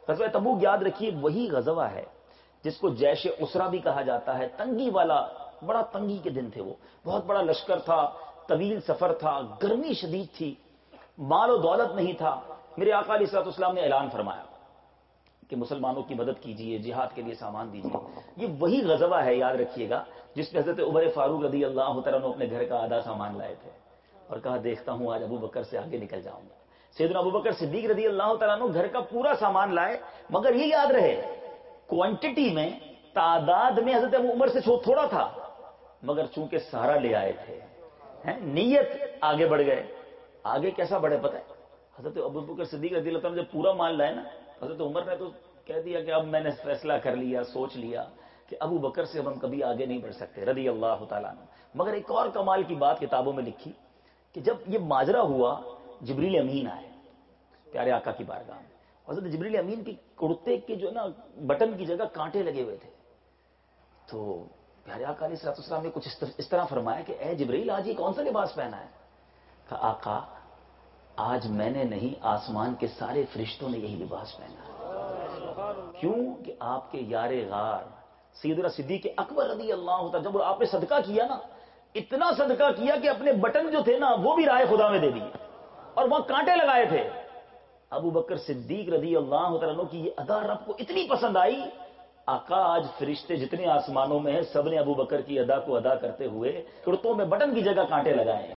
غزوہ تبوک یاد رکھیے وہی غزوہ ہے جس کو جیش اسرا بھی کہا جاتا ہے. تنگی والا، بڑا تنگی کے دن تھے وہ، بہت بڑا لشکر تھا، طویل سفر تھا، گرمی شدید تھی، مال و دولت نہیں تھا. میرے آقا علیہ الصلوۃ والسلام نے اعلان فرمایا کہ مسلمانوں کی مدد کیجیے، جہاد کے لیے سامان دیجیے. یہ وہی غزوہ ہے یاد رکھیے گا جس میں حضرت عمر فاروق رضی اللہ تعالیٰ عنہ اپنے گھر کا آدھا سامان لائے تھے اور کہا دیکھتا ہوں آج ابو بکر سے آگے نکل جاؤں گا. سیدنا ابو بکر صدیق رضی اللہ تعالیٰ عنہ گھر کا پورا سامان لائے، مگر یہ یاد رہے کوانٹٹی میں، تعداد میں حضرت ابو عمر سے تھوڑا تھا، مگر چونکہ سارا لے آئے تھے، نیت آگے بڑھ گئے. آگے کیسا بڑھے پتہ ہے؟ حضرت ابو بکر صدیق رضی اللہ تعالیٰ عنہ جب پورا مال لائے نا، حضرت عمر نے تو کہہ دیا کہ اب میں نے فیصلہ کر لیا، سوچ لیا کہ ابو بکر سے اب ہم کبھی آگے نہیں بڑھ سکتے رضی اللہ تعالیٰ عنہ. مگر ایک اور کمال کی بات کتابوں میں لکھی کہ جب یہ ماجرا ہوا جبریل امین آئے پیارے آقا کی بارگاہ میں. حضرت جبریل امین کی کرتے کے جو نا بٹن کی جگہ کانٹے لگے ہوئے تھے. تو پیارے آقا علیہ الصلوۃ والسلام نے کچھ اس طرح فرمایا کہ اے جبریل آج یہ کون سا لباس پہنا ہے؟ کہا آقا آج میں نے نہیں، آسمان کے سارے فرشتوں نے یہی لباس پہنا ہے. کیوں کہ آپ کے یار غار سیدنا صدیق اکبر رضی اللہ عنہ جب آپ نے صدقہ کیا نا، اتنا صدقہ کیا کہ اپنے بٹن جو تھے نا وہ بھی رائے خدا میں دے دیے اور وہاں کانٹے لگائے تھے. ابو بکر صدیق رضی اللہ عنہ کی یہ ادا رب کو اتنی پسند آئی، آقا آج فرشتے جتنے آسمانوں میں ہیں سب نے ابو بکر کی ادا کو ادا کرتے ہوئے کرتوں میں بٹن کی جگہ کانٹے لگائے.